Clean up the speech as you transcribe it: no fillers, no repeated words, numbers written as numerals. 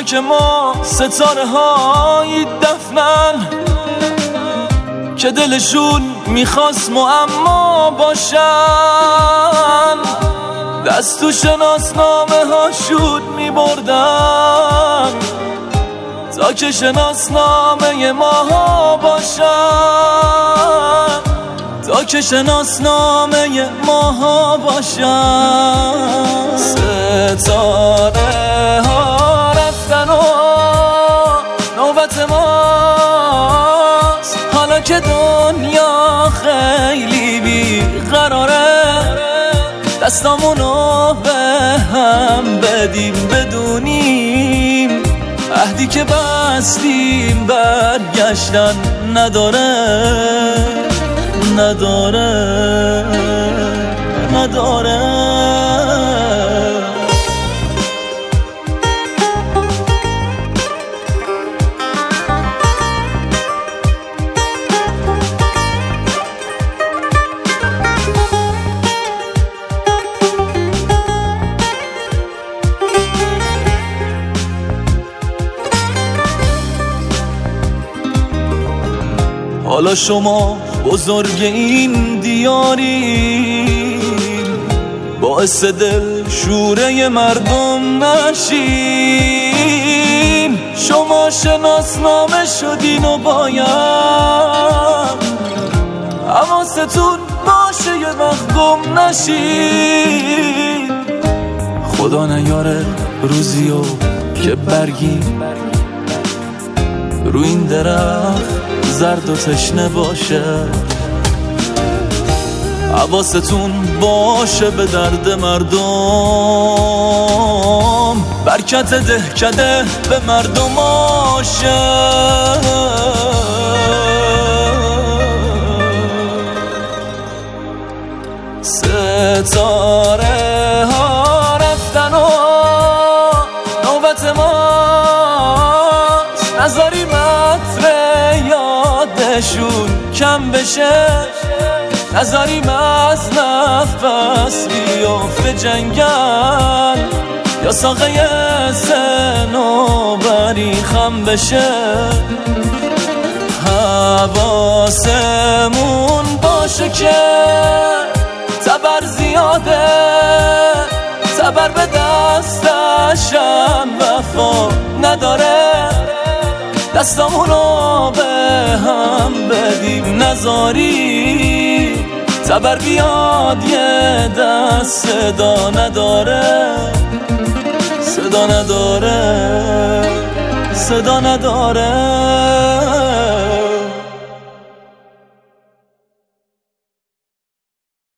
خاک ما ستاره های دفنن که دلشون میخواست معما باشن، دست تو شناسنامه هاشون میبردن تا که شناسنامه ماها باشن، تا که شناسنامه ماها باشن. ستاره ها رفتن و نوبت ماست، حالا که دنیا خیلی بیقراره دستامونو به هم بدیم بدونیم عهدی که بستیم برگشتن نداره نداره نداره. حالا شما بزرگ این دیارین، باعث دل شوره مردم نشین. شما شناسنامه شدین و باید حواستون باشه یه وقت گم نشین. خدا نیاره روزیو که برگی رو این درخت زرد و تشنه باشه، حواستون باشه به درد مردم، برکت دهکده به مردم آشه. ستاره ها رفتن و نوبت ماست، نذاریم عطر یادشون کم بشه، نذاریم از نفس بیافته جنگل یا ساقه صنوبری خم بشه. حواسمون باشه که تبر زیاده، تبر به دستشم وفا نداره، دستامونو به هم بدیم نذاری تبر بیاد یه دست صدا نداره، صدا نداره، صدا نداره.